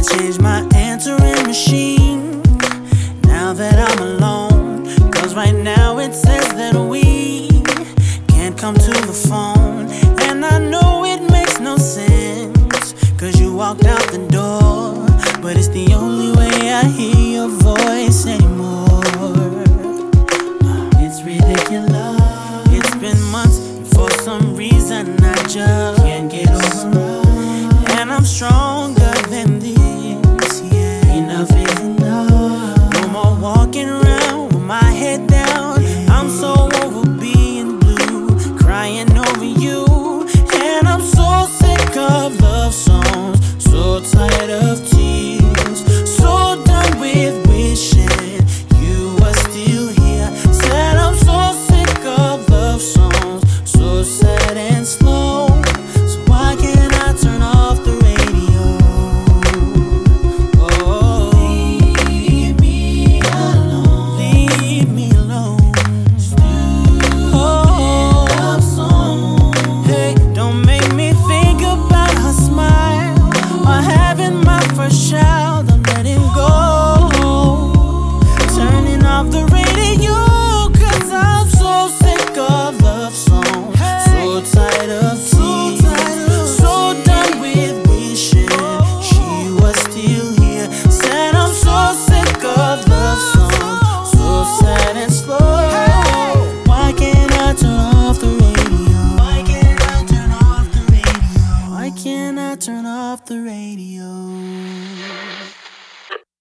Gotta change my answering machine now that I'm alone. Cause right now it says that we can't come to the phone. And I know it makes no sense, cause you walked out the door. But it's the only way I hear your voice anymore. It's ridiculous. It's been months, and for some reason I just can't get over it. And I'm stronger than this, yeah. Enough is enough. No more walking around with my head down. I'm so over being blue, crying over you. And I'm so sick of love songs, so tired of tears, so done with wishing you were still here. Said I'm so sick of love songs, so sad and slow. So why can't I turn off the radio? Oh, leave me alone. Leave me alone. Oh, love song. Hey, don't make me think about her smile or having my first child. I'm letting go, turning off the radio, cause I'm so sick of love songs, so tired of tears, so done with wishing she was still here. Said I'm so sick of love songs, so sad and slow. Why can't I turn off the radio? Why can't I turn off the radio? Why can't I turn off the radio?